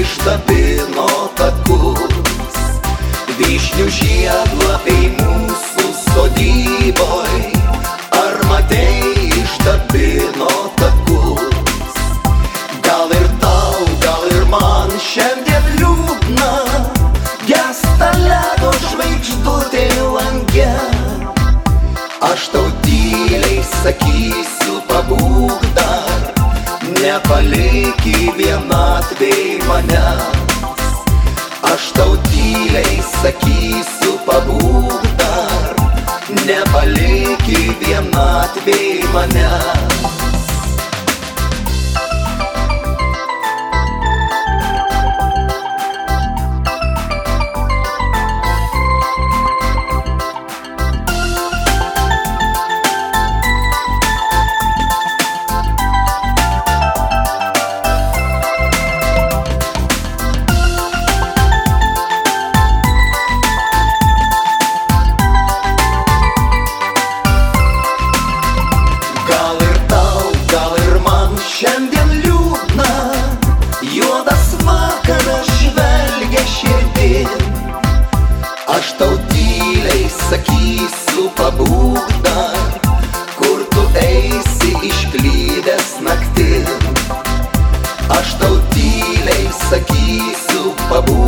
išdabino takus, vyšnių žiedlapiai mūsų sodyboj. Ar matei išdabino takus? Gal ir tau, gal ir man šiandien liūdna, gęsta ledo žvaigždutė lange. Aš tau tyliai sakysiu, pabūk dar, nepalik į vienatvėj manęs. Aš tau tyliai sakysiu, pabūk dar, nepalik į vienatvėj manęs. Šiandien liūdna, juodas vakaras žvelgia širdin. Aš tau tyliai sakysiu, pabūk dar, kur tu eisi išklydęs naktin. Aš tau tyliai sakysiu, pabūk